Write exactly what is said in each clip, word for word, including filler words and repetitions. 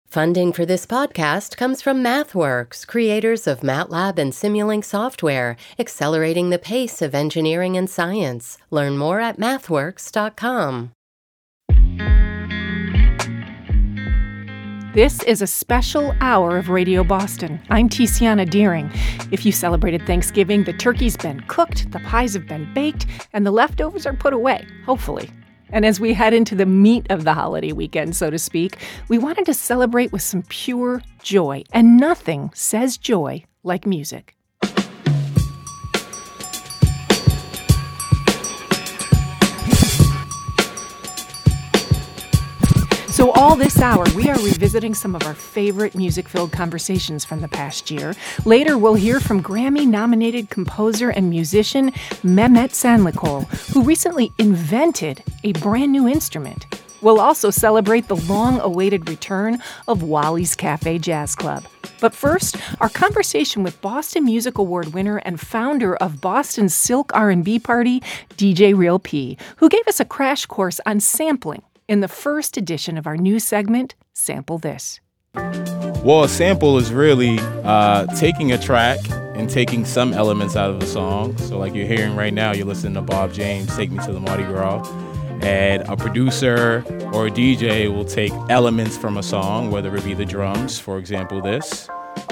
Funding for this podcast comes from MathWorks, creators of MATLAB and Simulink software, accelerating the pace of engineering and science. Learn more at mathworks dot com. This is a special hour of Radio Boston. I'm Tiziana Deering. If you celebrated Thanksgiving, the turkey's been cooked, the pies have been baked, and the leftovers are put away, hopefully. And as we head into the meat of the holiday weekend, so to speak, we wanted to celebrate with some pure joy. And nothing says joy like music. So all this hour, we are revisiting some of our favorite music-filled conversations from the past year. Later, we'll hear from Grammy-nominated composer and musician Mehmet Sanlikoğlu, who recently invented a brand new instrument. We'll also celebrate the long-awaited return of Wally's Cafe Jazz Club. But first, our conversation with Boston Music Award winner and founder of Boston's Silk R and B Party, D J Real P, who gave us a crash course on sampling in the first edition of our new segment, Sample This. Well, a sample is really uh, taking a track and taking some elements out of the song. So like you're hearing right now, you're listening to Bob James, Take Me to the Mardi Gras. And a producer or a D J will take elements from a song, whether it be the drums, for example, this.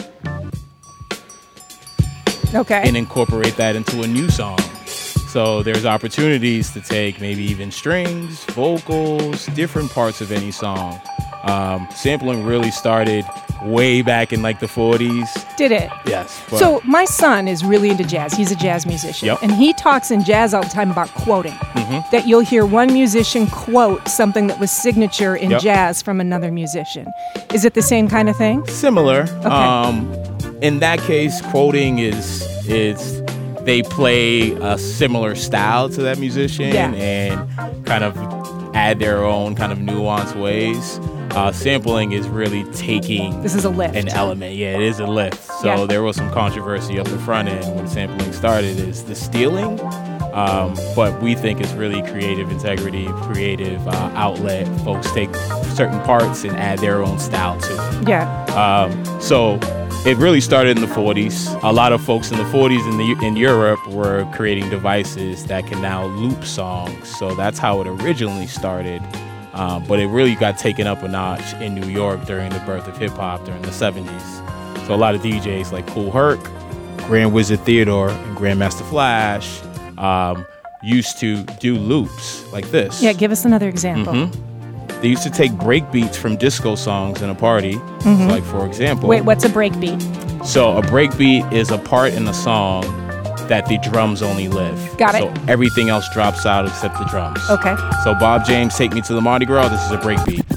Okay. And incorporate that into a new song. So there's opportunities to take maybe even strings, vocals, different parts of any song. Um, sampling really started way back in like the forties. Did it? Yes. But. So my son is really into jazz. He's a jazz musician. Yep. And he talks in jazz all the time about quoting. Mm-hmm. That you'll hear one musician quote something that was signature in yep. jazz from another musician. Is it the same kind of thing? Similar. Okay. Um, in that case, quoting is is... they play a similar style to that musician yeah. and kind of add their own kind of nuanced ways. Uh, sampling is really taking this is a lift. an element. Yeah, it is a lift. So yeah. there was some controversy up the front end when sampling started is the stealing. Um, but we think it's really creative integrity, creative uh, outlet. Folks take certain parts and add their own style to it. Yeah. Um, so it really started in the forties. A lot of folks in the forties in the in Europe were creating devices that can now loop songs. So that's how it originally started. Um, but it really got taken up a notch in New York during the birth of hip-hop during the seventies. So a lot of D Js like Kool Herc, Grand Wizard Theodore, and Grandmaster Flash um, used to do loops like this. Yeah, give us another example. Mm-hmm. They used to take break beats from disco songs in a party. Mm-hmm. So like, for example... Wait, what's a break beat? So a break beat is a part in a song that the drums only live. Got it. So everything else drops out except the drums. Okay. So Bob James, Take Me to the Mardi Gras, this is a break beat.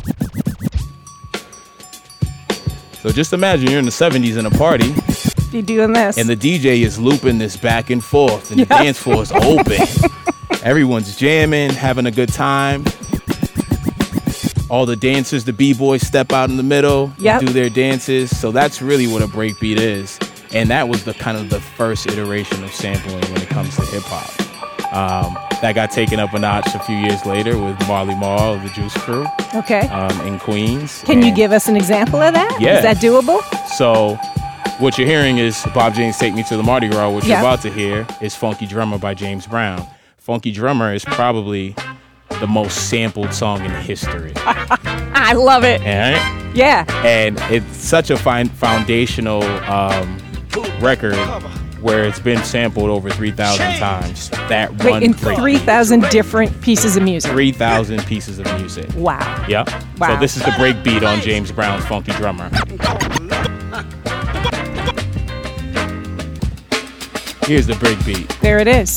So just imagine you're in the seventies in a party. You're doing this. And the D J is looping this back and forth, and yep. the dance floor is open. Everyone's jamming, having a good time. All the dancers, the b-boys step out in the middle, yep. do their dances. So that's really what a breakbeat is. And that was the kind of the first iteration of sampling when it comes to hip hop. Um, that got taken up a notch a few years later with Marley Marl of the Juice Crew. Okay. Um, in Queens. Can and you give us an example of that? Yeah. Is that doable? So what you're hearing is Bob James, Take Me to the Mardi Gras. What yep. you're about to hear is Funky Drummer by James Brown. Funky Drummer is probably the most sampled song in history. I love it. Right? Yeah. And it's such a fine foundational um, record where it's been sampled over three thousand times. That Wait, one in three thousand different pieces of music. three thousand pieces of music. Wow. Yep. Wow. So this is the break beat on James Brown's Funky Drummer. Here's the break beat. There it is.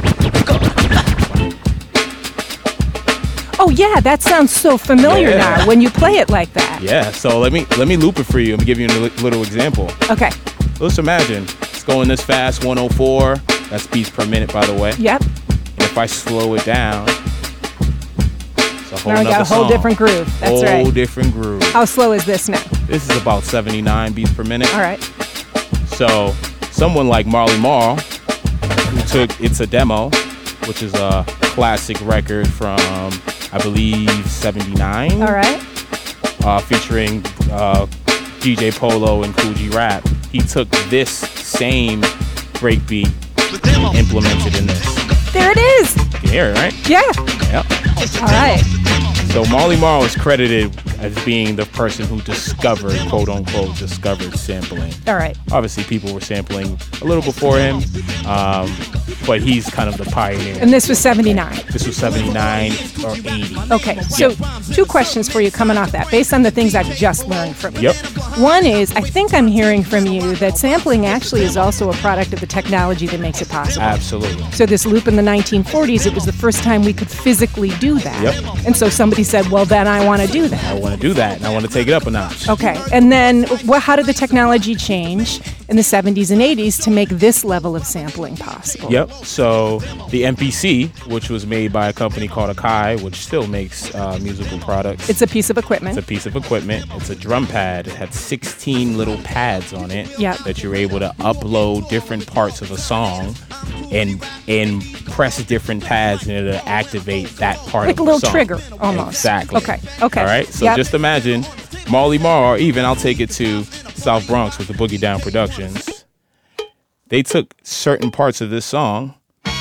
Oh yeah, that sounds so familiar yeah. now when you play it like that. Yeah, so let me let me loop it for you. Let me give you a little example. Okay. Let's imagine it's going this fast, one oh four. That's beats per minute, by the way. Yep. And if I slow it down, it's a whole now we got a whole song. different groove. That's whole right. Whole different groove. How slow is this now? This is about seventy-nine beats per minute. All right. So someone like Marley Marl, who took It's a Demo, which is a classic record from, I believe, seventy-nine. All right. uh, featuring uh, D J Polo and Cool G Rap. He took this same breakbeat and implemented in this. There it is. You can hear it, right? Yeah. Yep. All right. So Marley Marl is credited as being the person who discovered, quote unquote, discovered sampling. All right. Obviously, people were sampling a little before him, um, but he's kind of the pioneer. And this was seventy-nine. This was seventy-nine or eighty. Okay, so Yep. two questions for you coming off that, based on the things I've just learned from you. Yep. One is, I think I'm hearing from you that sampling actually is also a product of the technology that makes it possible. Absolutely. So this loop in the nineteen forties, it was the first time we could physically do that. Yep. And so somebody said, well, then I want to do that. I want to do that, and I want to take it up a notch. Okay, and then what, how did the technology change in the seventies and eighties to make this level of sampling possible? Yep. So the M P C, which was made by a company called Akai, which still makes uh, musical products. It's a piece of equipment. It's a piece of equipment. It's a drum pad. It had sixteen little pads on it Yep. that you're able to upload different parts of a song and and press different pads in order to activate that part Like of a the little song. trigger, almost. Exactly. Okay, okay. All right. So Yep. just imagine Marley Marl, or even I'll take it to South Bronx with the Boogie Down Productions. They took certain parts of this song.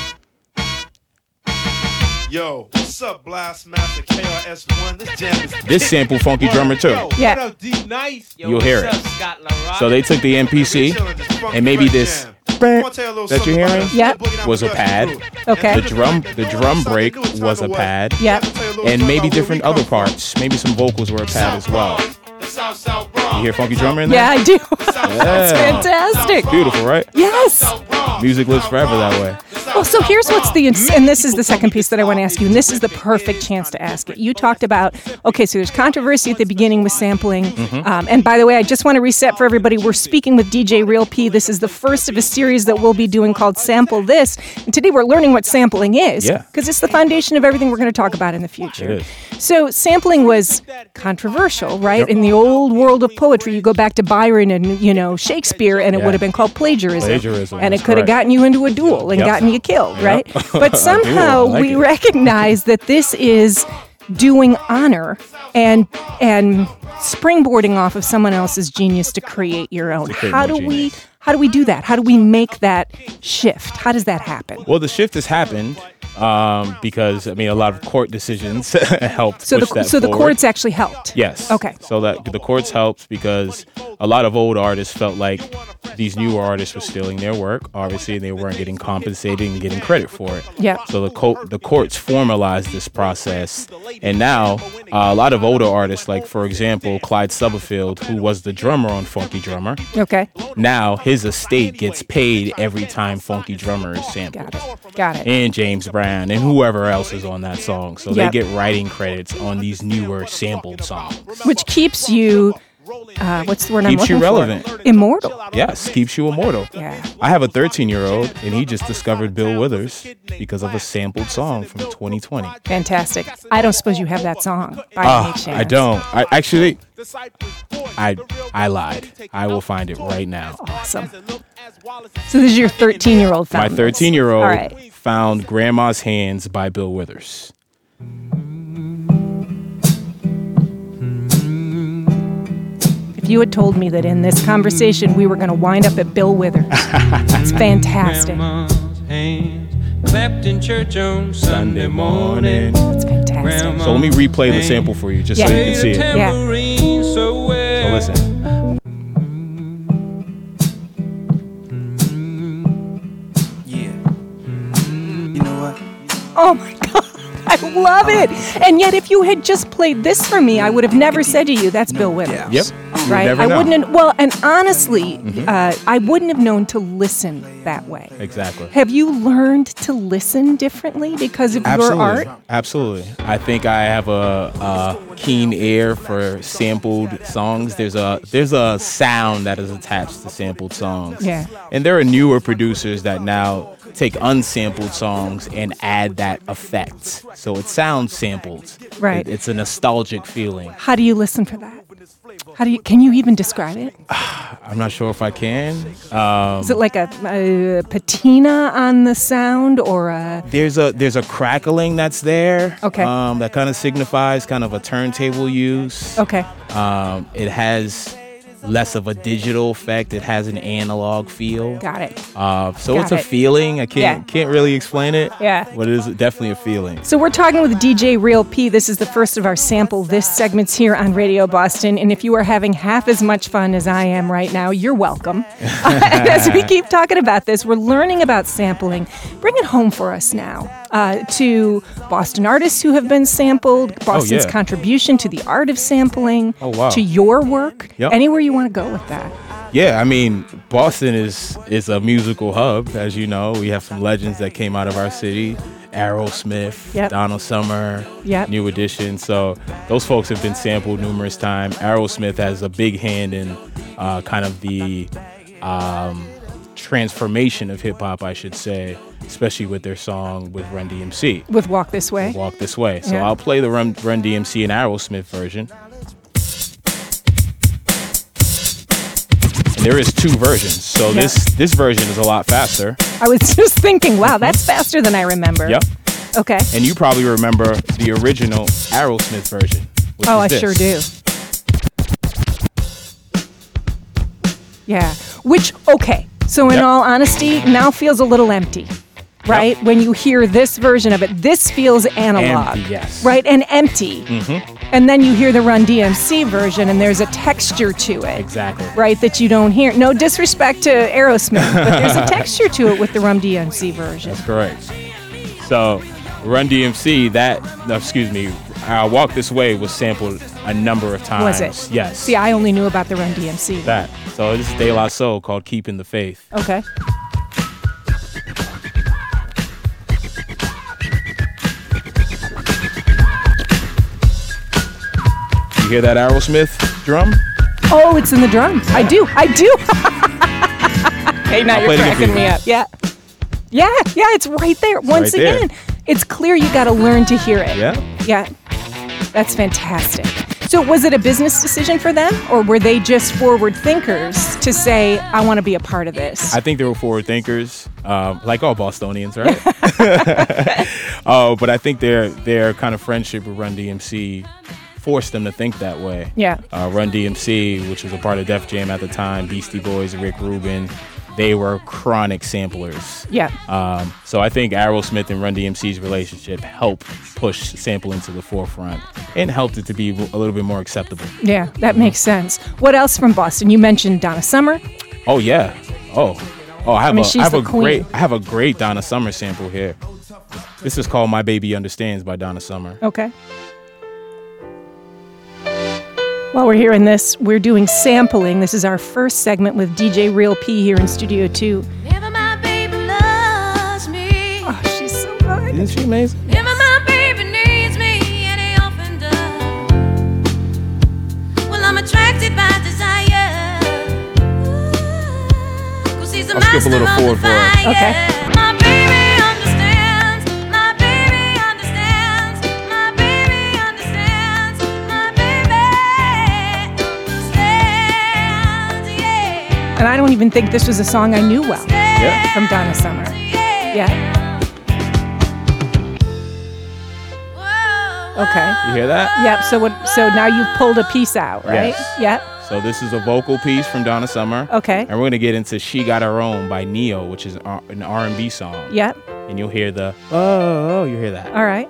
Yo, what's up, Blast Master K R S One? This jam is This sample Funky Drummer too. Yeah. What up, D Nice? You'll hear it. So they took the M P C and maybe this that you're hearing Yep. was a pad. Okay. The drum the drum break was a pad. Yep. And maybe different other parts. Maybe some vocals were a pad as well. You hear Funky Drummer in there? Yeah, I do. Yeah. That's fantastic. Beautiful, right? Yes. Music lives forever that way. Well, so here's what's the, and this is the second piece that I want to ask you, and this is the perfect chance to ask it. You talked about, okay, so there's controversy at the beginning with sampling. Mm-hmm. Um, and by the way, I just want to reset for everybody. We're speaking with D J Real P. This is the first of a series that we'll be doing called Sample This. And today we're learning what sampling is. Yeah. Because it's the foundation of everything we're going to talk about in the future. It is. So sampling was controversial, right? Yep. In the old world of poetry, you go back to Byron and, you know, Shakespeare, and it Yeah. would have been called plagiarism. Plagiarism, And it that's could have correct. gotten you into a duel and Yep. gotten you killed, Yep. right? But somehow I like we it. recognize that this is doing honor and and springboarding off of someone else's genius to create your own. To create How more do we genius. how do we do that? How do we make that shift? How does that happen? Well, the shift has happened um, because, I mean, a lot of court decisions helped So push the that so the forward. courts actually helped. Yes. Okay. So that the courts helped because a lot of old artists felt like these newer artists were stealing their work. Obviously, they weren't getting compensated and getting credit for it. Yeah. So the co- the courts formalized this process, and now uh, a lot of older artists, like for example Clyde Stubblefield, who was the drummer on Funky Drummer, Okay. now his estate gets paid every time Funky Drummer is sampled. Got it. Got it. And James Brown and whoever else is on that song. So Yep. they get writing credits on these newer sampled songs. Which keeps you uh, what's the word I'm Keeps you looking for? relevant. Immortal. Yes, keeps you immortal. Yeah. I have a thirteen-year-old, and he just discovered Bill Withers because of a sampled song from twenty twenty. Fantastic. I don't suppose you have that song by Ah, any chance. I don't. I actually, I I lied. I will find it right now. Awesome. So this is your thirteen-year-old My found this. thirteen-year-old All right. found Grandma's Hands by Bill Withers. If you had told me that in this conversation we were going to wind up at Bill Withers, it's fantastic. Grandma's hands clapped in church on Sunday morning. It's fantastic. So let me replay the sample for you, just so Yeah. you can see it. Yeah. Tambourine so So well. listen. Yeah. You know what? Oh my God. I love it. And yet, if you had just played this for me, I would have never said to you, that's Bill Withers. Yeah. Yep. You Right? never I know. wouldn't have, well, and honestly, Mm-hmm. uh, I wouldn't have known to listen that way. Exactly. Have you learned to listen differently because of Absolutely. your art? Absolutely. I think I have a, a keen ear for sampled songs. There's a there's a sound that is attached to sampled songs. Yeah. And there are newer producers that now take unsampled songs and add that effect. So it sounds sampled. Right. It, it's a nostalgic feeling. How do you listen for that? How do you, can you even describe it? I'm not sure if I can. Um, Is it like a, a patina on the sound or a... There's a there's a crackling that's there. Okay. Um, that kind of signifies kind of a turntable use. Okay. Um, it has less of a digital effect. It has an analog feel. Got it. Uh, so Got it's a it. feeling. I can't Yeah. can't really explain it. Yeah. But it is definitely a feeling. So we're talking with D J Real P. This is the first of our Sample This segments here on Radio Boston. And if you are having half as much fun as I am right now, you're welcome. And as we keep talking about this, we're learning about sampling. Bring it home for us now uh, to Boston artists who have been sampled, Boston's yeah. contribution to the art of sampling, Oh, wow. to your work. Yep. Anywhere you want to go with that. Yeah, I mean, Boston is is a musical hub, as you know. We have some legends that came out of our city. Aerosmith, Yep. Donald Summer, Yep. New Edition. So those folks have been sampled numerous times. Aerosmith has a big hand in uh, kind of the um, transformation of hip hop, I should say, especially with their song with Run D M C, With Walk This Way. Walk This Way. So Yeah. I'll play the Run, Run D M C and Aerosmith version. And there is two versions. So Yeah. this this version is a lot faster. I was just thinking, wow, that's faster than I remember. Yep. Okay. And you probably remember the original Aerosmith version. which Oh, I is this. sure do. Yeah. Which, okay. So in Yep. all honesty, now feels a little empty, right? Yep. When you hear this version of it, this feels analog. Empty, yes. Right? And empty. Mm-hmm. And then you hear the Run D M C version and there's a texture to it. Exactly. Right? That you don't hear. No disrespect to Aerosmith, but there's a texture to it with the Run D M C version. That's correct. So Run D M C, that, no, excuse me, uh, Walk This Way was sampled a number of times. Was it? Yes. See, I only knew about the Run D M C. That. So this is De La Soul called Keeping the Faith. Okay. You hear that Aerosmith drum? Oh, it's in the drum. I do. I do. Hey, now I'll you're play it again cracking for me you. up. Yeah. Yeah, yeah, it's right there. Once right there. again, it's clear you got to learn to hear it. Yeah. Yeah. That's fantastic. So was it a business decision for them, or were they just forward thinkers to say, I want to be a part of this? I think they were forward thinkers, um, like all Bostonians, right? Oh, but I think their their kind of friendship with Run D M C forced them to think that way. Yeah. Uh, Run D M C, which was a part of Def Jam at the time, Beastie Boys, Rick Rubin, they were chronic samplers. Yeah. Um, so I think Aerosmith and Run D M C's relationship helped push sampling to the forefront and helped it to be a little bit more acceptable. Yeah, that makes sense. What else from Boston? You mentioned Donna Summer. Oh yeah. Oh. Oh, I have mean, a, she's I have the a queen. great I have a great Donna Summer sample here. This is called My Baby Understands by Donna Summer. Okay. While we're hearing this, we're doing sampling. This is our first segment with D J Real P here in Studio two. Never my baby loves me. Oh, she's so good. Isn't she amazing? Never my baby needs me, and he often does. Well, I'm attracted by desire. Ooh, 'cause he's a I'll skip a master little of forward the for her. fire. Okay. My baby understands. My baby understands. My baby understands. My baby understands. Yeah. And I don't even think this was a song I knew well Yeah. from Donna Summer. Yeah. Okay. You hear that? Yep. So what? So now you've pulled a piece out, right? Yes. Yep. So this is a vocal piece from Donna Summer. Okay. And we're gonna get into She Got Her Own by Neo, which is an R and B song. Yep. And you'll hear the oh, oh, you hear that. All right.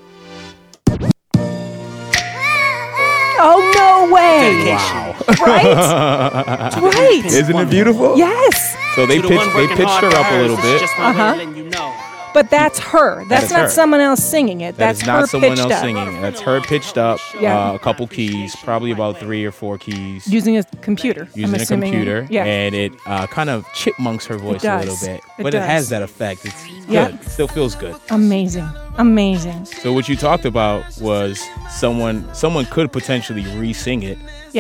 Oh no way! Wow. Right? Right. Isn't it beautiful? Yes. So they To the pitched one they working pitched hard her for up a hers, little it's bit. just my way of Uh-huh. letting you know. But that's her. That's is not her. someone else singing it. That That's is not her someone pitched else up. singing. That's her pitched up. Yeah. Uh, a couple keys, probably about three or four keys. Using a computer. I'm using a assuming. computer, Yeah. and it uh, kind of chipmunks her voice a does. little bit, It but it does. has that effect. It's Yeah. good. It still feels good. Amazing. Amazing. So what you talked about was someone someone could potentially re-sing it, Yep.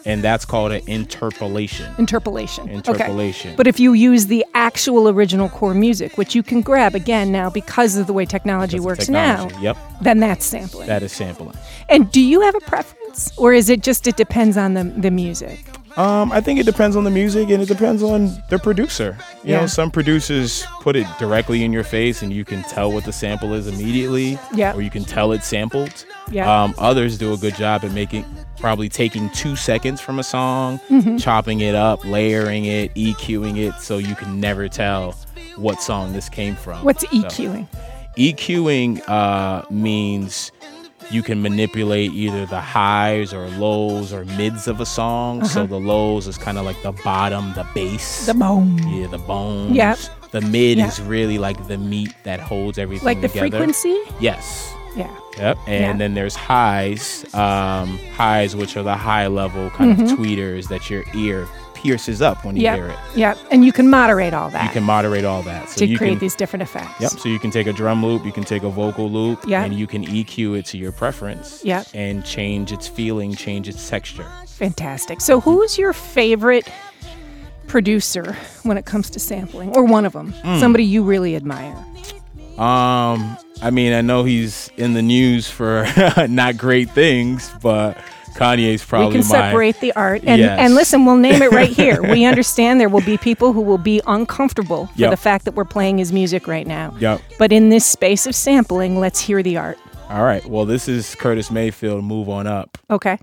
and that's called an interpolation. Interpolation. Interpolation. Okay. But if you use the actual original core music, which you can grab again now because of the way technology Because of works technology, now, yep. then that's sampling. That is sampling. And do you have a preference, or is it just it depends on the the music? Um, I think it depends on the music and it depends on the producer. You Yeah. know, some producers put it directly in your face and you can tell what the sample is immediately. Yeah. Or you can tell it's sampled. Yeah. Um, others do a good job at making, probably taking two seconds from a song, Mm-hmm. chopping it up, layering it, EQing it, so you can never tell what song this came from. What's So, EQing? EQing uh, means you can manipulate either the highs or lows or mids of a song. So the lows is kind of like the bottom, the bass. The bone. Yeah, the bones. Yep. The mid Yeah. is really like the meat that holds everything Like the together. frequency? Yes. Yeah. Yep. And Yeah. then there's highs, um, highs, which are the high level kind Mm-hmm. of tweeters that your ear pierces up when you Yep. hear it. Yep. And you can moderate all that You can moderate all that. So to you create can, these different effects. Yep. So you can take a drum loop, you can take a vocal loop, Yeah. and you can E Q it to your preference. Yep. And change its feeling, change its texture. Fantastic. So who's your favorite producer when it comes to sampling, or one of them? Hmm. Somebody you really admire. Um, I mean, I know he's in the news for not great things, but Kanye's probably We can my. separate the art. And, Yes. and listen, we'll name it right here. We understand there will be people who will be uncomfortable for Yep. the fact that we're playing his music right now. Yep. But in this space of sampling, let's hear the art. All right. Well, this is Curtis Mayfield. Move on up. Okay.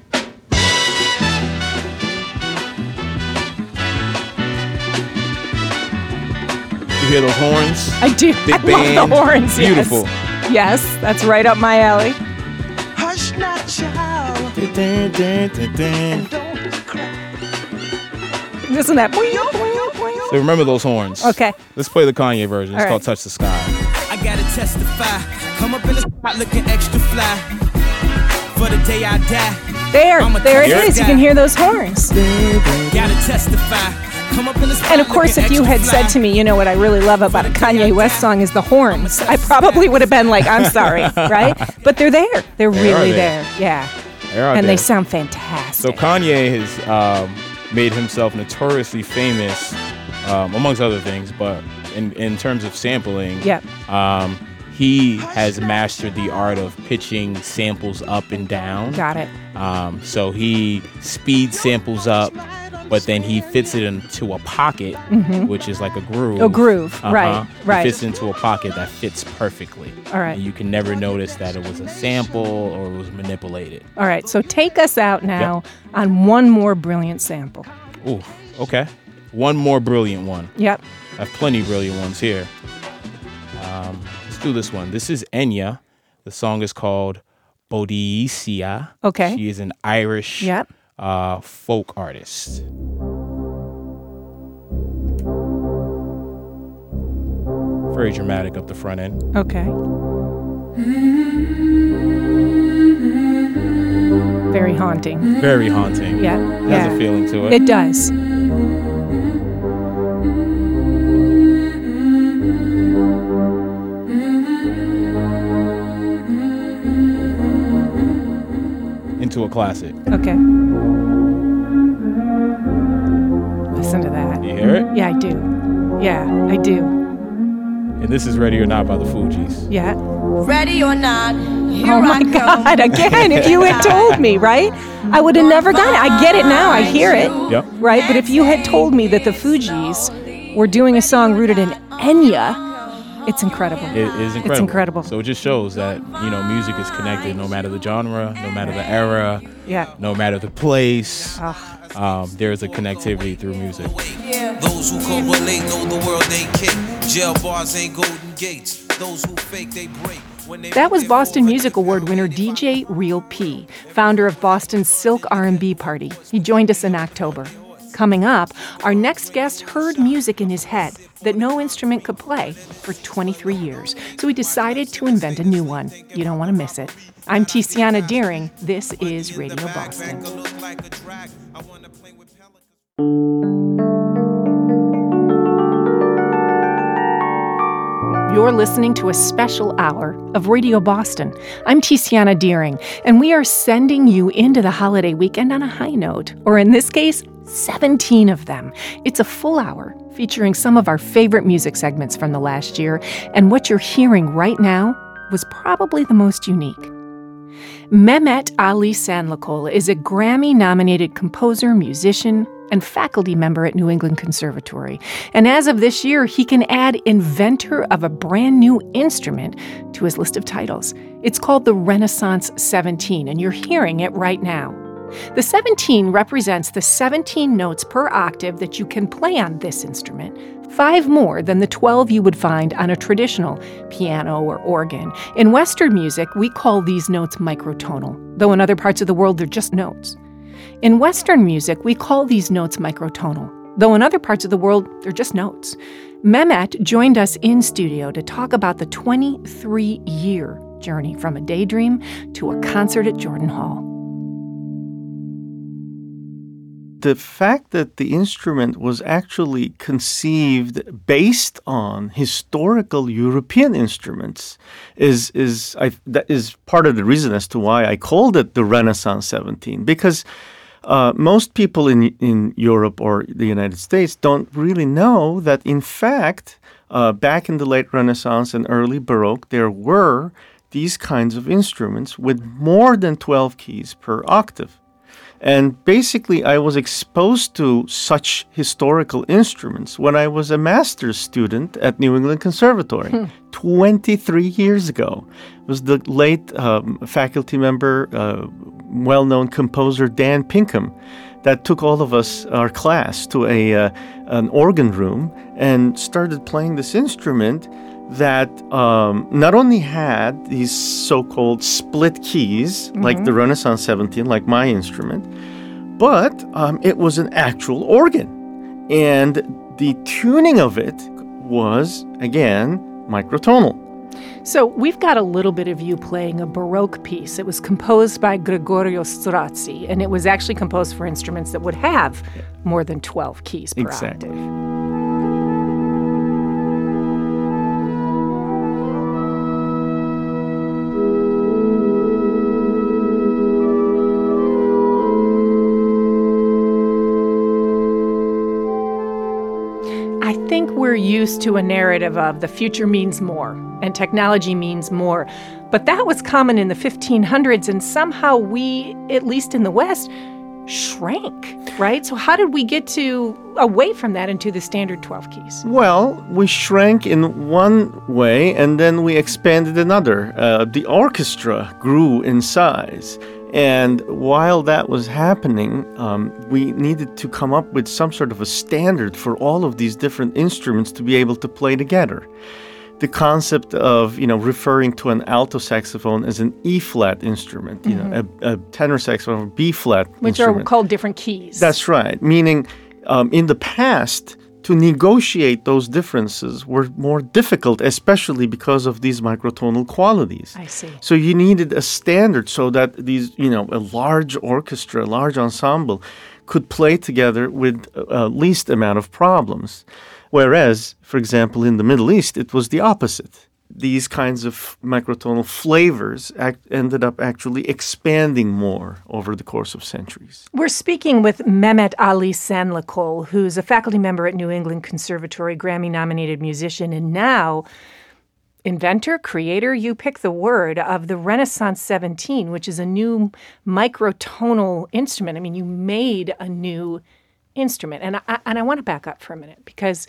You hear those horns? I do. Big I band. love the horns. yes. Beautiful. Yes, that's right up my alley. Hush now, child, Dun, dun, dun, dun. don't cry. Isn't that? boing, boing, boing? So remember those horns. Okay. Let's play the Kanye version. It's All right. called Touch the Sky. I gotta testify. Come up in the spot looking extra fly. For the day I die, There, I'm a there it Hear it? is. You can hear those horns. gotta testify. Come up in the spot And of course, if looking you had extra said to fly. me, you know what I really love about a Kanye West song is the horns, I probably would have been like, I'm sorry, right? But they're there. They're They are really there. there. Yeah. They are And there. they sound So fantastic. Kanye has um, made himself notoriously famous, um, amongst other things, but in, in terms of sampling, Yep. um, he has mastered the art of pitching samples up and down. Got it. Um, so he speeds samples up, but then he fits it into a pocket, which is like a groove. A groove, right, Uh-huh. right. It fits into a pocket that fits perfectly. All right. And you can never notice that it was a sample or it was manipulated. All right. So take us out now on one more brilliant sample. Ooh, okay. One more brilliant one. Yep. I have plenty of brilliant ones here. Um, let's do this one. This is Enya. The song is called Boadicea. Okay. She is an Irish Yep. uh, folk artist. Very dramatic up the front end. Okay. Very haunting. Very haunting. Yeah. Has Yeah. a feeling to it. It does. Into a classic. Okay. Listen to that. You hear it? Yeah, I do. Yeah, I do. And this is Ready or Not by the Fugees. Yeah. Ready or not, here Oh my I come. God! Again, if you had told me, right, I would have never gotten it. I get it now. I hear it, Yep. right? But if you had told me that the Fugees were doing a song rooted in Enya, it's incredible. It is incredible. It's incredible. So it just shows that, you know, music is connected no matter the genre, no matter the era, Yeah. no matter the place. Ugh. Um, there's a connectivity through music. Those who correlate know the world ain't cake. Jail bars ain't golden gates. Those who fake they break. When they That was move Boston over, Music Award winner D J Real P, founder of Boston's Silk R and B Party. He joined us in October. Coming up, our next guest heard music in his head that no instrument could play for twenty-three years. So he decided to invent a new one. You don't want to miss it. I'm Tiziana Deering. This is Radio Boston. look like a drag. I wanna play with pelicans. You're listening to a special hour of Radio Boston. I'm Tiziana Deering, and we are sending you into the holiday weekend on a high note, or in this case, seventeen of them. It's a full hour featuring some of our favorite music segments from the last year, and what you're hearing right now was probably the most unique. Mehmet Ali Sanlikoğlu is a Grammy-nominated composer, musician, and faculty member at New England Conservatory. And as of this year, he can add inventor of a brand new instrument to his list of titles. It's called the Renaissance seventeen, and you're hearing it right now. The seventeen represents the seventeen notes per octave that you can play on this instrument, five more than the twelve you would find on a traditional piano or organ. In Western music, we call these notes microtonal, though in other parts of the world they're just notes. In Western music, we call these notes microtonal, though in other parts of the world, they're just notes. Mehmet joined us in studio to talk about the twenty-three-year journey from a daydream to a concert at Jordan Hall. The fact that the instrument was actually conceived based on historical European instruments is is I, that is part of the reason as to why I called it the Renaissance seventeen, because Uh, most people in in Europe or the United States don't really know that, in fact, uh, back in the late Renaissance and early Baroque, there were these kinds of instruments with more than twelve keys per octave. And basically, I was exposed to such historical instruments when I was a master's student at New England Conservatory hmm. twenty-three years ago. It was the late um, faculty member, uh, well-known composer Dan Pinkham that took all of us, our class, to a uh, an organ room and started playing this instrument that um, not only had these so-called split keys, mm-hmm. like the Renaissance seventeen, like my instrument, but um, it was an actual organ. And the tuning of it was, again, microtonal. So we've got a little bit of you playing a Baroque piece. It was composed by Gregorio Strozzi, and it was actually composed for instruments that would have more than twelve keys per exactly. octave. I think we're used to a narrative of the future means more and technology means more. But that was common in the fifteen hundreds, and somehow we, at least in the West, shrank, right? So how did we get to away from that into the standard twelve keys? Well, we shrank in one way, and then we expanded another. Uh, the orchestra grew in size. And while that was happening, um, we needed to come up with some sort of a standard for all of these different instruments to be able to play together. The concept of, you know, referring to an alto saxophone as an E-flat instrument, you mm-hmm. know, a, a tenor saxophone, a B-flat Which instrument. are called different keys. That's right, meaning um, in the past, to negotiate those differences were more difficult, especially because of these microtonal qualities. I see. So you needed a standard so that these, you know, a large orchestra, a large ensemble could play together with uh, least amount of problems. Whereas, for example, in the Middle East, it was the opposite. These kinds of microtonal flavors act, ended up actually expanding more over the course of centuries. We're speaking with Mehmet Ali Sanlikoğlu, who's a faculty member at New England Conservatory, Grammy-nominated musician, and now inventor, creator, you pick the word, of the Renaissance seventeen, which is a new microtonal instrument. I mean, you made a new instrument. And I, and I want to back up for a minute, because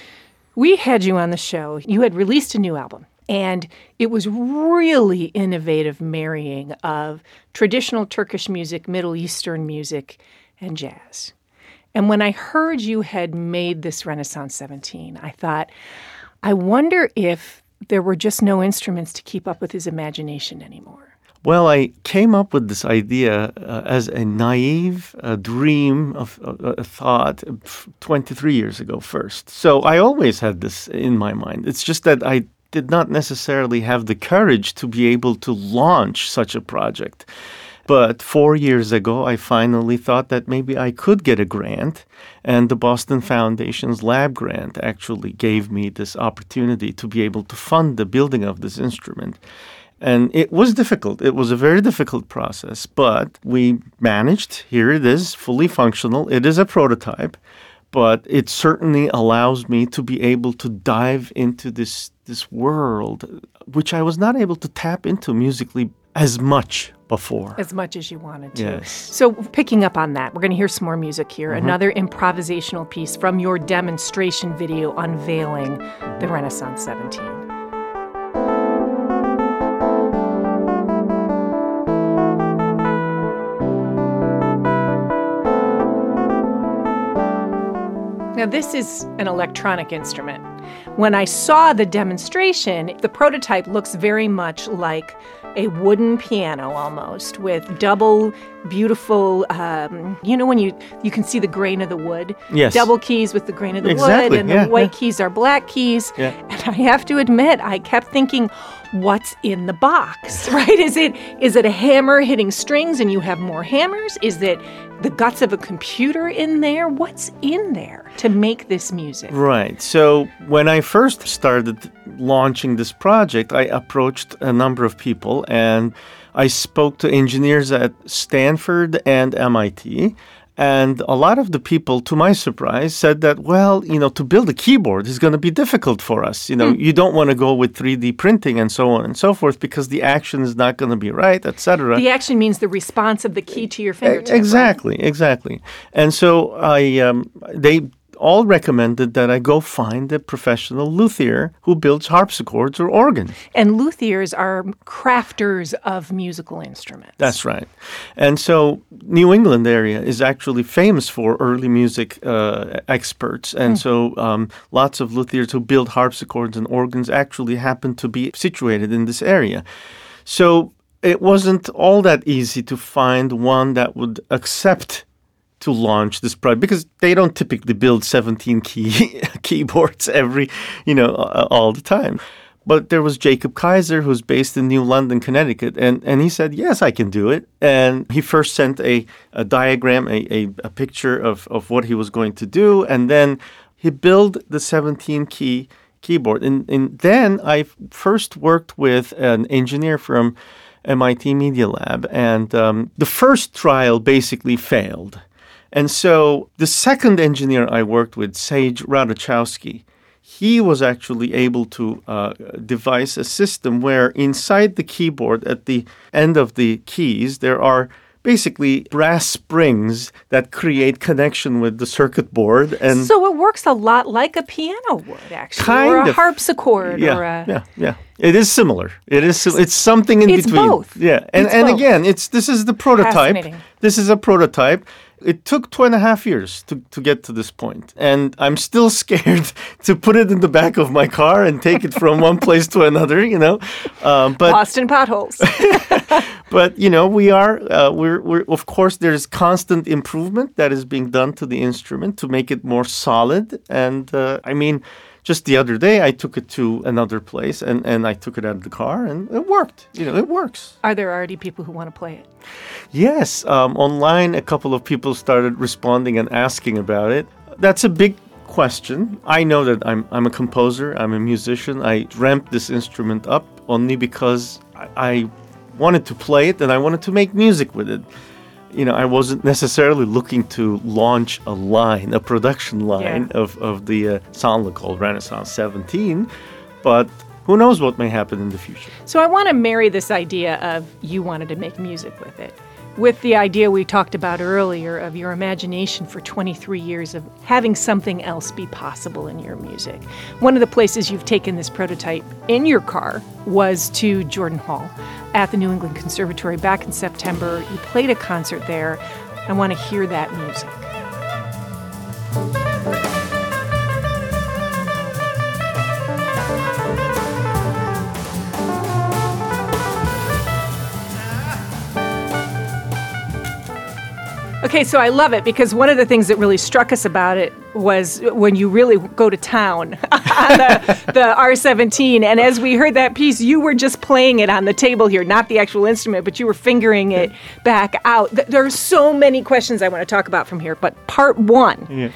we had you on the show. You had released a new album, and it was really innovative marrying of traditional Turkish music, Middle Eastern music, and jazz. And when I heard you had made this Renaissance seventeen, I thought, I wonder if there were just no instruments to keep up with his imagination anymore. Well, I came up with this idea uh, as a naive uh, dream of uh, a thought twenty-three years ago first. So I always had this in my mind. It's just that I did not necessarily have the courage to be able to launch such a project. But four years ago, I finally thought that maybe I could get a grant. And the Boston Foundation's lab grant actually gave me this opportunity to be able to fund the building of this instrument. And it was difficult. It was a very difficult process, but we managed. Here it is, fully functional. It is a prototype, but it certainly allows me to be able to dive into this this world, which I was not able to tap into musically as much before. As much as you wanted to. Yes. So picking up on that, we're going to hear some more music here. Mm-hmm. Another improvisational piece from your demonstration video unveiling the Renaissance seventeen. Now, this is an electronic instrument. When I saw the demonstration, the prototype looks very much like a wooden piano almost, with double beautiful, um, you know when you, you can see the grain of the wood? Yes. Double keys with the grain of the Exactly, wood, and yeah, the white yeah. keys are black keys. Yeah. And I have to admit, I kept thinking, what's in the box, right? Is it is it a hammer hitting strings and you have more hammers? Is it the guts of a computer in there? What's in there to make this music? Right. So when I first started launching this project, I approached a number of people and I spoke to engineers at Stanford and M I T. And a lot of the people, to my surprise, said that, well, you know, to build a keyboard is going to be difficult for us. You know, Hmm. you don't want to go with three D printing and so on and so forth because the action is not going to be right, et cetera. The action means the response of the key to your fingertip. right? Exactly, exactly. And so I, um, they all recommended that I go find a professional luthier who builds harpsichords or organs. And luthiers are crafters of musical instruments. That's right. And so New England area is actually famous for early music uh, experts. And so um, lots of luthiers who build harpsichords and organs actually happen to be situated in this area. So it wasn't all that easy to find one that would accept to launch this project because they don't typically build seventeen key keyboards every, you know, uh, all the time. But there was Jacob Kaiser, who's based in New London, Connecticut, and, and he said, yes, I can do it. And he first sent a, a diagram, a, a, a picture of, of what he was going to do, and then he built the seventeen key keyboard. And, and then I first worked with an engineer from M I T Media Lab, and um, the first trial basically failed. And so the second engineer I worked with, Sage Radochowski, he was actually able to uh, devise a system where inside the keyboard at the end of the keys, there are basically brass springs that create connection with the circuit board. And So it works a lot like a piano would, actually, Kind or a of. harpsichord, yeah, or a... yeah, yeah. It is similar. It is. sim- It's something in It's between. both. Yeah, and It's and both. again, it's this is the prototype. Fascinating. This is a prototype. It took two and a half years to, to get to this point, and I'm still scared to put it in the back of my car and take it from one place to another. You know, um, but Boston potholes. but you know we are uh, we're we're of course there's constant improvement that is being done to the instrument to make it more solid, and uh, I mean. Just the other day, I took it to another place, and, and I took it out of the car, and it worked. You know, it works. Are there already people who want to play it? Yes, um, online, a couple of people started responding and asking about it. That's a big question. I know that I'm I'm a composer. I'm a musician. I ramped this instrument up only because I, I wanted to play it and I wanted to make music with it. You know, I wasn't necessarily looking to launch a line, a production line Yeah. of, of the uh, Soundly called Renaissance seventeen, but who knows what may happen in the future. So I want to marry this idea of you wanted to make music with it with the idea we talked about earlier of your imagination for twenty-three years of having something else be possible in your music. One of the places you've taken this prototype in your car was to Jordan Hall at the New England Conservatory back in September. You played a concert there. I want to hear that music. Okay, so I love it because one of the things that really struck us about it was when you really go to town on the, the R seventeen. And as we heard that piece, you were just playing it on the table here, not the actual instrument, but you were fingering it back out. There are so many questions I want to talk about from here, but part one, yeah.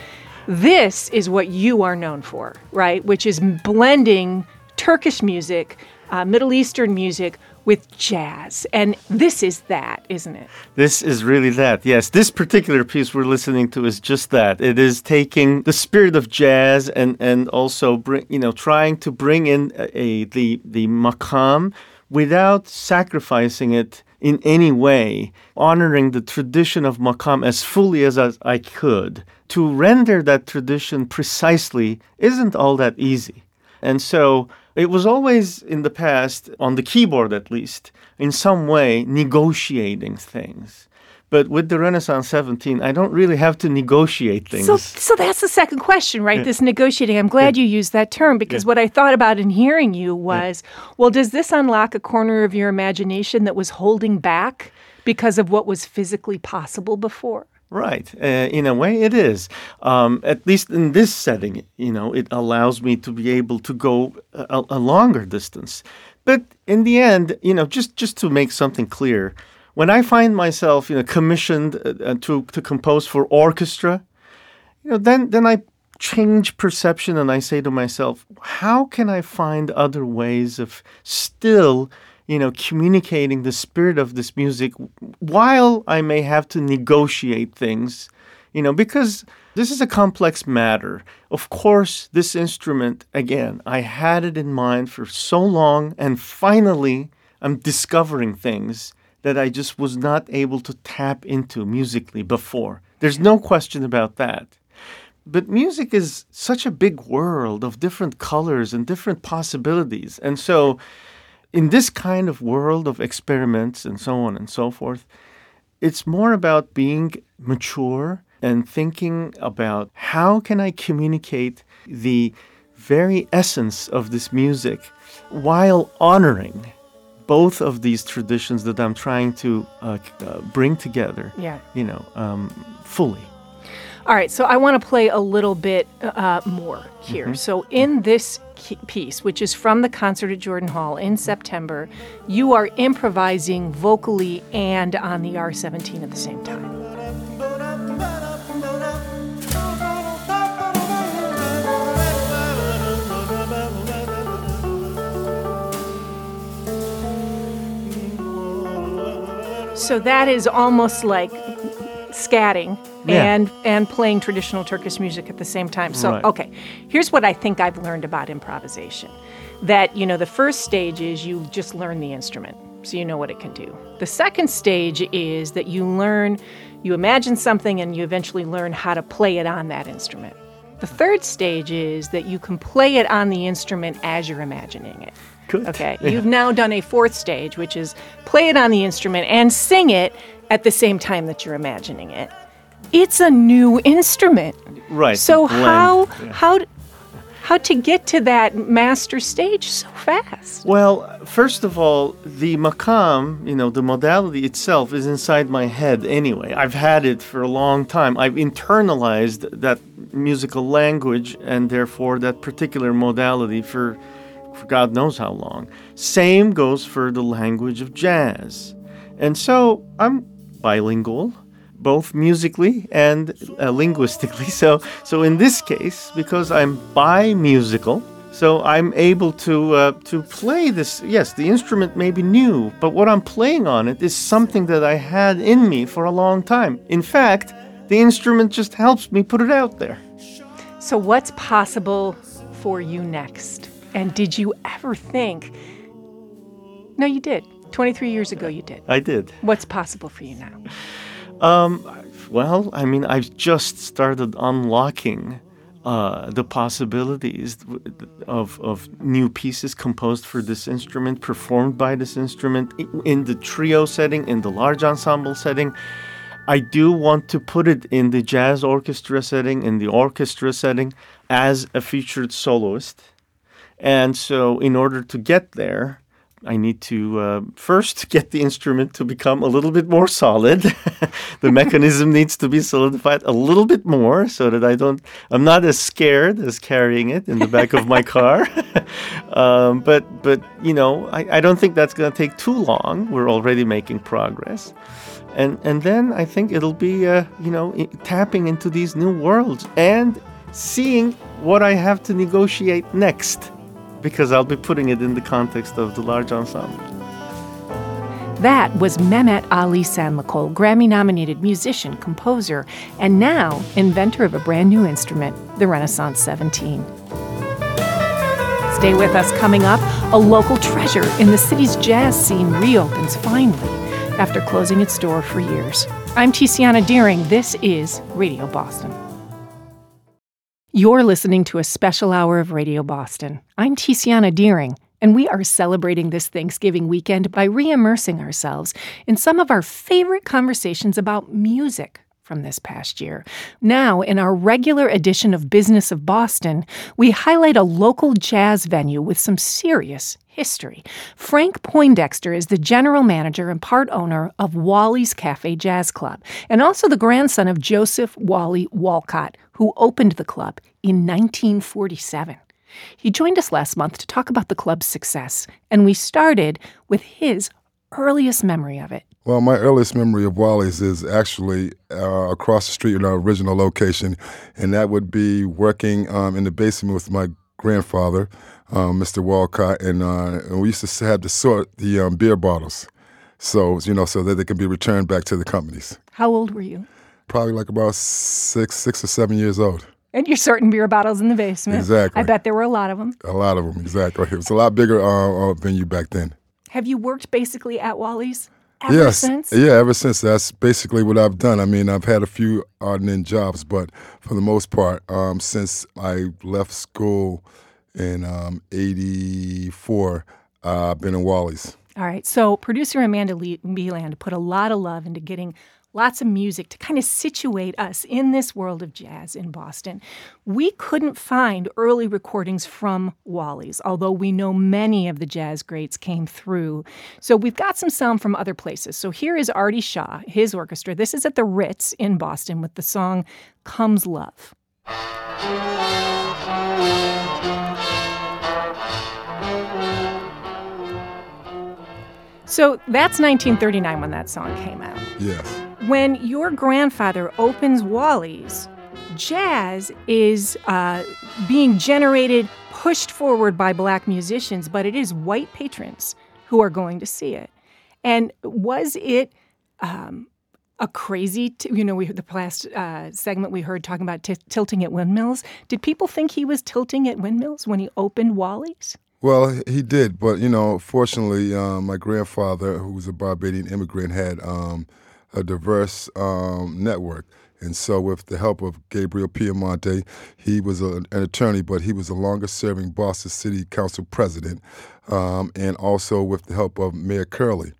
This is what you are known for, right? Which is blending Turkish music, uh, Middle Eastern music, with jazz. And this is that, isn't it? This is really that, yes. This particular piece we're listening to is just that. It is taking the spirit of jazz and, and also bring, you know, trying to bring in a, a the the maqam without sacrificing it in any way, honoring the tradition of maqam as fully as I could. To render that tradition precisely isn't all that easy. And so it was always in the past, on the keyboard at least, in some way negotiating things. But with the Renaissance seventeen, I don't really have to negotiate things. So so that's the second question, right? Yeah. This negotiating. I'm glad yeah. you used that term because yeah. what I thought about in hearing you was, yeah. well, does this unlock a corner of your imagination that was holding back because of what was physically possible before? Right. Uh, in a way, it is. Um, at least in this setting, you know, it allows me to be able to go a, a longer distance. But in the end, you know, just, just to make something clear, when I find myself, you know, commissioned uh, to to compose for orchestra, you know, then then I change perception and I say to myself, how can I find other ways of still, you know, communicating the spirit of this music while I may have to negotiate things, you know, because this is a complex matter. Of course, this instrument, again, I had it in mind for so long, and finally I'm discovering things that I just was not able to tap into musically before. There's no question about that. But music is such a big world of different colors and different possibilities. And so in this kind of world of experiments and so on and so forth, it's more about being mature and thinking about how can I communicate the very essence of this music while honoring both of these traditions that I'm trying to uh, uh, bring together, yeah. you know, um, fully. All right, so I want to play a little bit uh, more here. Mm-hmm. So in this piece, which is from the concert at Jordan Hall in September, you are improvising vocally and on the R seventeen at the same time. So that is almost like scatting yeah. and and playing traditional Turkish music at the same time. So, right. okay, here's what I think I've learned about improvisation. That, you know, the first stage is you just learn the instrument, so you know what it can do. The second stage is that you learn, you imagine something and you eventually learn how to play it on that instrument. The third stage is that you can play it on the instrument as you're imagining it. Good. Okay, yeah. You've now done a fourth stage, which is play it on the instrument and sing it at the same time that you're imagining it. It's a new instrument. Right. So how yeah. how how to get to that master stage so fast? Well, first of all, the maqam, you know, the modality itself is inside my head anyway. I've had it for a long time. I've internalized that musical language and therefore that particular modality for for God knows how long. Same goes for the language of jazz. And so I'm bilingual, both musically and uh, linguistically. So so in this case, because I'm bi-musical, so I'm able to uh, to play this. Yes, the instrument may be new, but what I'm playing on it is something that I had in me for a long time. In fact, the instrument just helps me put it out there. So what's possible for you next? And did you ever think... No, you did. twenty-three years ago, you did. I did. What's possible for you now? Um, well, I mean, I've just started unlocking uh, the possibilities of of new pieces composed for this instrument, performed by this instrument, in the trio setting, in the large ensemble setting. I do want to put it in the jazz orchestra setting, in the orchestra setting, as a featured soloist. And so in order to get there, I need to uh, first get the instrument to become a little bit more solid. The mechanism needs to be solidified a little bit more so that I don't, I'm not as scared as carrying it in the back of my car. um, but, but you know, I, I don't think that's going to take too long. We're already making progress. And, and then I think it'll be, uh, you know, I- tapping into these new worlds and seeing what I have to negotiate next, because I'll be putting it in the context of the large ensemble. That was Mehmet Ali Sanlakol, Grammy-nominated musician, composer, and now inventor of a brand new instrument, the Renaissance seventeen. Stay with us. Coming up, a local treasure in the city's jazz scene reopens finally after closing its door for years. I'm Tiziana Deering. This is Radio Boston. You're listening to a special hour of Radio Boston. I'm Tiziana Deering, and we are celebrating this Thanksgiving weekend by re-immersing ourselves in some of our favorite conversations about music from this past year. Now, in our regular edition of Business of Boston, we highlight a local jazz venue with some serious history. Frank Poindexter is the general manager and part owner of Wally's Cafe Jazz Club, and also the grandson of Joseph Wally Walcott, who opened the club in nineteen forty-seven. He joined us last month to talk about the club's success, and we started with his earliest memory of it. Well, my earliest memory of Wally's is actually uh, across the street in our original location, and that would be working um, in the basement with my grandfather, um, Mister Walcott, and, uh, and we used to have to sort the um, beer bottles, so you know, so that they can be returned back to the companies. How old were you? Probably like about six, six or seven years old. And you're sorting beer bottles in the basement. Exactly. I bet there were a lot of them. A lot of them, exactly. It was a lot bigger uh, uh, venue back then. Have you worked basically at Wally's ever yes. since? Yeah, ever since. That's basically what I've done. I mean, I've had a few odd and end jobs, but for the most part, um, since I left school in um, eighty-four, uh, I've been in Wally's. All right. So producer Amanda Le- Beeland put a lot of love into getting lots of music to kind of situate us in this world of jazz in Boston. We couldn't find early recordings from Wally's, although we know many of the jazz greats came through. So we've got some sound from other places. So here is Artie Shaw, his orchestra. This is at the Ritz in Boston with the song Comes Love. So that's nineteen thirty-nine when that song came out. Yes. When your grandfather opens Wally's, jazz is uh, being generated, pushed forward by black musicians, but it is white patrons who are going to see it. And was it um, a crazy, t- you know, we the last uh, segment we heard talking about t- tilting at windmills. Did people think he was tilting at windmills when he opened Wally's? Well, he did, but, you know, fortunately, um, my grandfather, who was a Barbadian immigrant, had um, a diverse um, network. And so with the help of Gabriel Piemonte, he was a, an attorney, but he was the longest-serving Boston City Council president, um, and also with the help of Mayor Curley.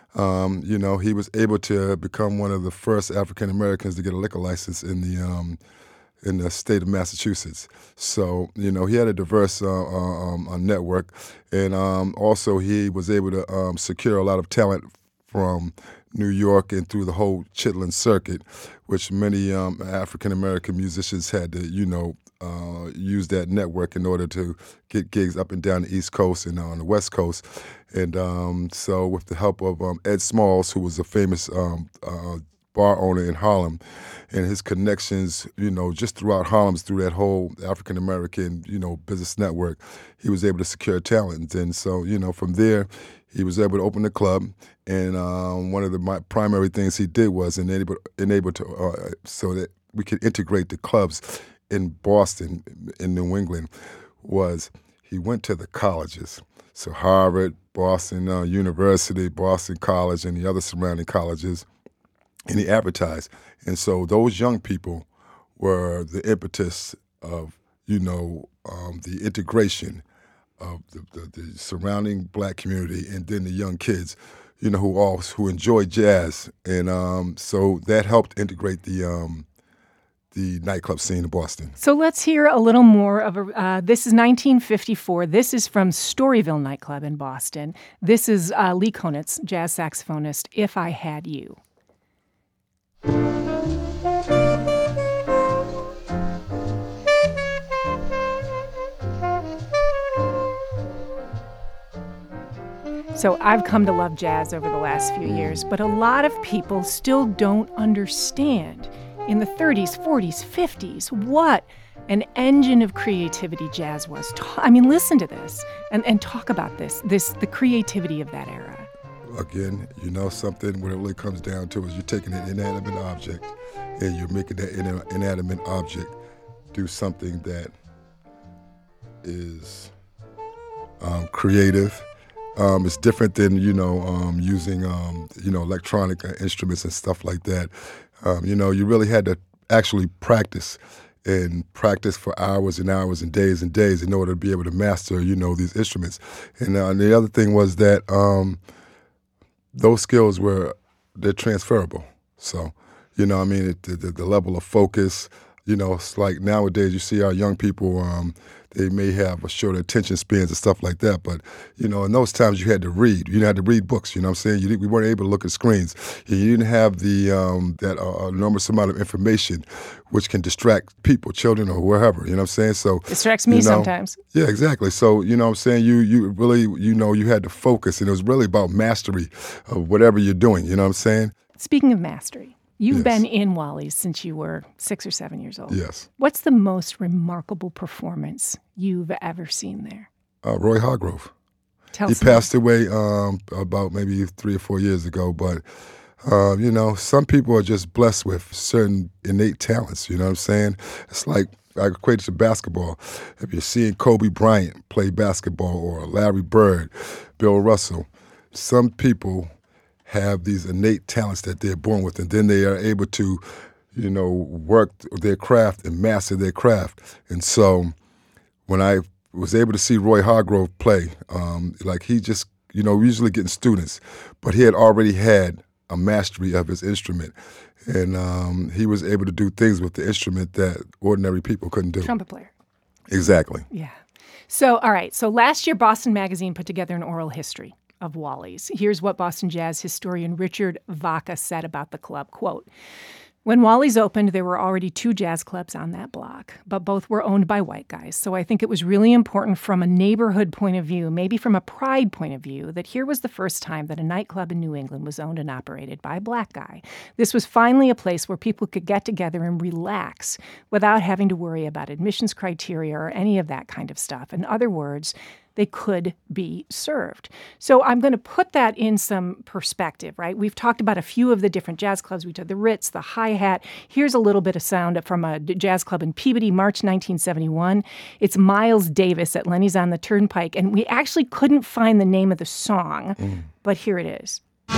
Um, you know, he was able to become one of the first African-Americans to get a liquor license in the um, in the state of Massachusetts. So, you know, he had a diverse uh, um, uh, network, and um, also he was able to um, secure a lot of talent from New York and through the whole Chitlin circuit, which many um, African-American musicians had to, you know, uh, use that network in order to get gigs up and down the East Coast and on the West Coast. And um, so with the help of um, Ed Smalls, who was a famous um, uh, bar owner in Harlem, and his connections, you know, just throughout Harlem, through that whole African-American, you know, business network, he was able to secure talent. And so, you know, from there, he was able to open the club. And um, one of the my primary things he did was enable, enable to, uh, so that we could integrate the clubs in Boston, in New England, was he went to the colleges. So Harvard, Boston uh, University, Boston College, and the other surrounding colleges, and he advertised. And so those young people were the impetus of, you know, um, the integration of the, the, the surrounding black community, and then the young kids, you know, who all who enjoy jazz. And um, so that helped integrate the um, the nightclub scene in Boston. So let's hear a little more of a. Uh, this is nineteen fifty-four. This is from Storyville Nightclub in Boston. This is uh, Lee Konitz, jazz saxophonist. If I Had You. So I've come to love jazz over the last few years, but a lot of people still don't understand in the thirties, forties, fifties what an engine of creativity jazz was. I mean, listen to this and, and talk about this, this the creativity of that era. Again, you know something, what it really comes down to is you're taking an inanimate object and you're making that ina- inanimate object do something that is um, creative. Um, it's different than, you know, um, using, um, you know, electronic instruments and stuff like that. Um, you know, you really had to actually practice and practice for hours and hours and days and days in order to be able to master, you know, these instruments. And, uh, and the other thing was that um, those skills were, they're transferable. So, you know, I mean, it, the, the level of focus, you know, it's like nowadays you see our young people, um, they may have a shorter attention spans and stuff like that. But, you know, in those times you had to read. You had to read books, you know what I'm saying? You, we weren't able to look at screens. You didn't have the um, that uh, enormous amount of information which can distract people, children or wherever, you know what I'm saying? So distracts me you know, sometimes. Yeah, exactly. So, you know what I'm saying? You you really, you know, you had to focus, and it was really about mastery of whatever you're doing, you know what I'm saying? Speaking of mastery, you've Yes. been in Wally's since you were six or seven years old. Yes. What's the most remarkable performance you've ever seen there? Uh, Roy Hargrove. Tell he us passed away um, about maybe three or four years ago, but uh, you know, some people are just blessed with certain innate talents. You know what I'm saying? It's like I equate it to basketball. If you're seeing Kobe Bryant play basketball or Larry Bird, Bill Russell, some people have these innate talents that they're born with, and then they are able to, you know, work their craft and master their craft. And so when I was able to see Roy Hargrove play, um, like he just, you know, usually getting students, but he had already had a mastery of his instrument. And um, he was able to do things with the instrument that ordinary people couldn't do. Trumpet player. Exactly. Yeah. So, all right. So last year, Boston Magazine put together an oral history of Wally's. Here's what Boston jazz historian Richard Vaca said about the club, quote, "When Wally's opened, there were already two jazz clubs on that block, but both were owned by white guys. So I think it was really important from a neighborhood point of view, maybe from a pride point of view, that here was the first time that a nightclub in New England was owned and operated by a black guy. This was finally a place where people could get together and relax without having to worry about admissions criteria or any of that kind of stuff. In other words, they could be served." So I'm going to put that in some perspective, right? We've talked about a few of the different jazz clubs. We took the Ritz, the Hi-Hat. Here's a little bit of sound from a jazz club in Peabody, March nineteen seventy-one. It's Miles Davis at Lenny's on the Turnpike, and we actually couldn't find the name of the song, mm. but here it is.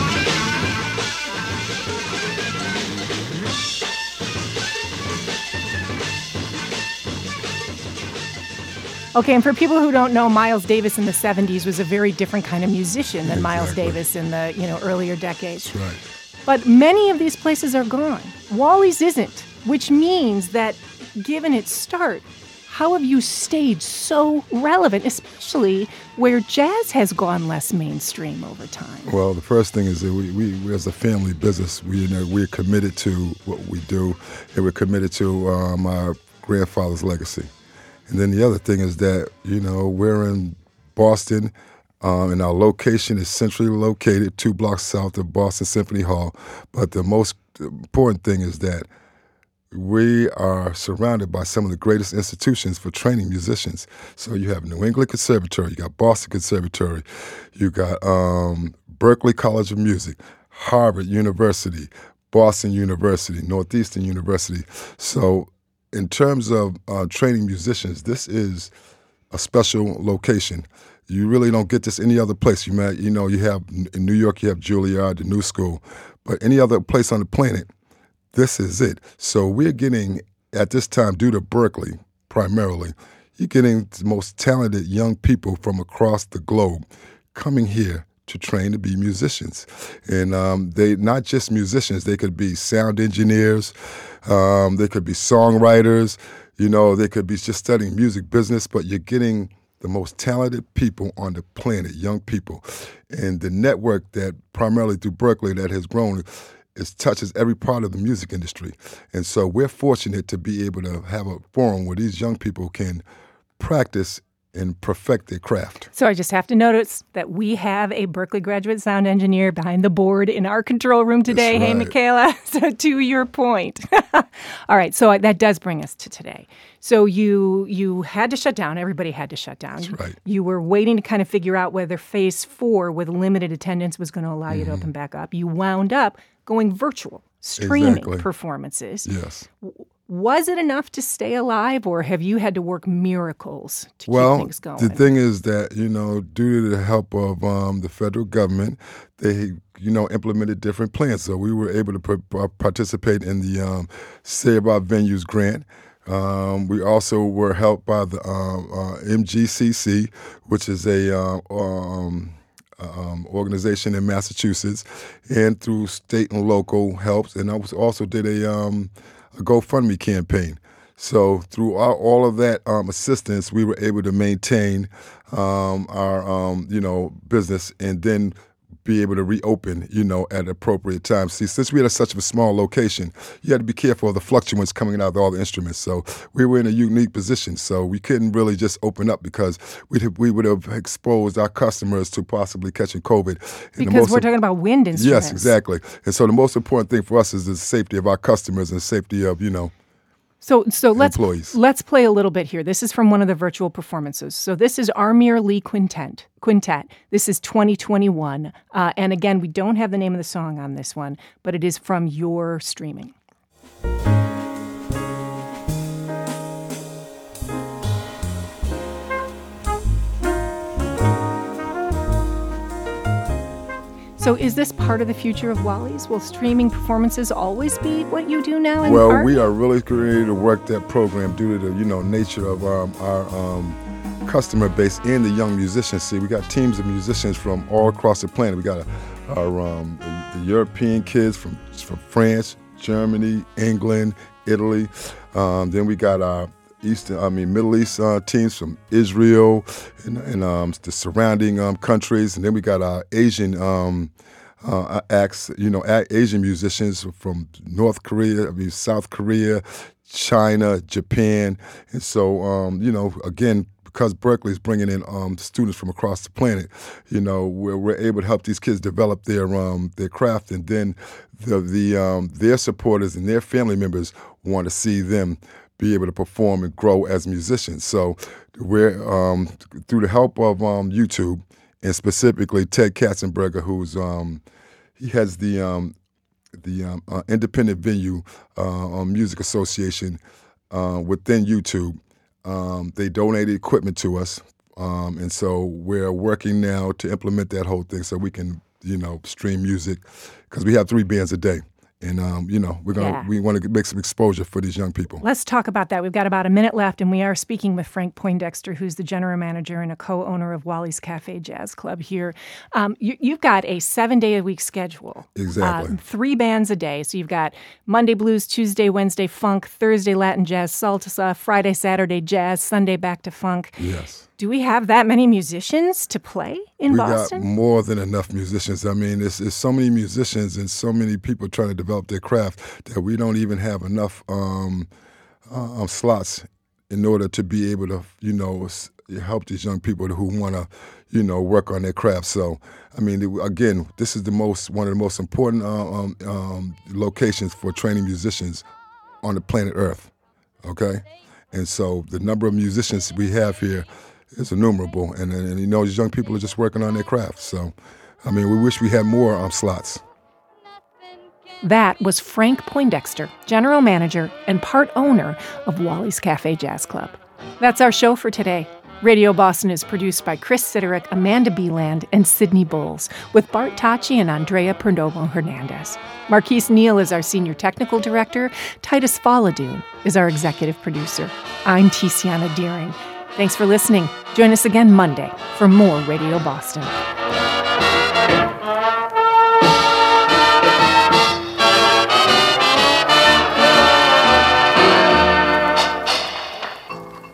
Okay, and for people who don't know, Miles Davis in the seventies was a very different kind of musician than exactly. Miles Davis in the, you know, earlier decades. That's right. But many of these places are gone. Wally's isn't, which means that given its start, how have you stayed so relevant, especially where jazz has gone less mainstream over time? Well, the first thing is that we, we, we as a family business, we, you know, we're committed to what we do, and we're committed to um, our grandfather's legacy. And then the other thing is that, you know, we're in Boston, um, and our location is centrally located, two blocks south of Boston Symphony Hall. But the most important thing is that we are surrounded by some of the greatest institutions for training musicians. So you have New England Conservatory, you got Boston Conservatory, you got um, Berklee College of Music, Harvard University, Boston University, Northeastern University. So in terms of uh, training musicians, this is a special location. You really don't get this any other place. You might, you know, you have in New York, you have Juilliard, the New School, but any other place on the planet, this is it. So we're getting, at this time, due to Berklee primarily, you're getting the most talented young people from across the globe coming here to train to be musicians. And um, they not just musicians, they could be sound engineers, um, they could be songwriters, you know, they could be just studying music business, but you're getting the most talented people on the planet, young people. And the network that primarily through Berklee that has grown is touches every part of the music industry. And so we're fortunate to be able to have a forum where these young people can practice and perfect their craft. So I just have to notice that we have a Berklee graduate sound engineer behind the board in our control room today. That's Hey, right. Michaela. So to your point. All right. So that does bring us to today. So you you had to shut down. Everybody had to shut down. That's right. You were waiting to kind of figure out whether phase four with limited attendance was going to allow mm-hmm. you to open back up. You wound up going virtual, streaming exactly. performances. Yes. Was it enough to stay alive, or have you had to work miracles to well, keep things going? The thing is that, you know, due to the help of um, the federal government, they, you know, implemented different plans. So we were able to p- participate in the um, Save Our Venues grant. Um, we also were helped by the um, uh, M G C C, which is a uh, um, um, organization in Massachusetts, and through state and local helps. And I was also did a um, a GoFundMe campaign. So through all, all of that um, assistance, we were able to maintain um, our, um, you know, business and then be able to reopen, you know, at appropriate times. See, since we had a, such a small location, you had to be careful of the fluctuants coming out of all the instruments. So we were in a unique position. So we couldn't really just open up because we'd have, we would have exposed our customers to possibly catching COVID. And because we're talking about wind instruments. Yes, exactly. And so the most important thing for us is the safety of our customers and safety of, you know, So, so let's employees. let's play a little bit here. This is from one of the virtual performances. So this is Amir Lee Quintet. Quintet. This is twenty twenty-one, uh, and again, we don't have the name of the song on this one, but it is from your streaming. So is this part of the future of Wally's? Will streaming performances always be what you do now in well, the park? we are really ready to work that program due to the, you know, nature of um, our um, customer base and the young musicians. See, we got teams of musicians from all across the planet. We got a, our um, the, the European kids from from France, Germany, England, Italy. Um, then we got our Eastern, I mean, Middle East uh, teams from Israel and, and um, the surrounding um, countries, and then we got our Asian um, uh, acts, you know, a- Asian musicians from North Korea, I mean, South Korea, China, Japan, and so um, you know, again, because Berklee is bringing in um, students from across the planet, you know, we're, we're able to help these kids develop their um, their craft, and then the the um, their supporters and their family members want to see them be able to perform and grow as musicians. So we're, um, through the help of um, YouTube, and specifically Ted Katzenberger, who's, um, he has the um, the um, uh, Independent Venue uh, Music Association uh, within YouTube. Um, they donated equipment to us, um, and so we're working now to implement that whole thing so we can, you know, stream music, because we have three bands a day. And, um, you know, we're gonna Yeah. we want to make some exposure for these young people. Let's talk about that. We've got about a minute left, and we are speaking with Frank Poindexter, who's the general manager and a co-owner of Wally's Cafe Jazz Club here. Um, you, you've got a seven-day-a-week schedule. Exactly. Uh, three bands a day. So you've got Monday blues, Tuesday, Wednesday funk, Thursday Latin jazz, salsa, Friday, Saturday jazz, Sunday back to funk. Yes. Do we have that many musicians to play in we Boston? got more than enough musicians. I mean, it's, it's so many musicians and so many people trying to develop their craft that we don't even have enough um, uh, slots in order to be able to, you know, s- help these young people who want to, you know, work on their craft. So, I mean, it- again, this is the most one of the most important uh, um, um, locations for training musicians on the planet Earth. Okay, and so the number of musicians we have here is innumerable, and, and, and you know, these young people are just working on their craft. So, I mean, we wish we had more um, slots. That was Frank Poindexter, general manager and part owner of Wally's Cafe Jazz Club. That's our show for today. Radio Boston is produced by Chris Siderick, Amanda Beeland, and Sydney Bowles, with Bart Tachi and Andrea Perdomo Hernandez. Marquise Neal is our senior technical director. Titus Faladoon is our executive producer. I'm Tiziana Deering. Thanks for listening. Join us again Monday for more Radio Boston.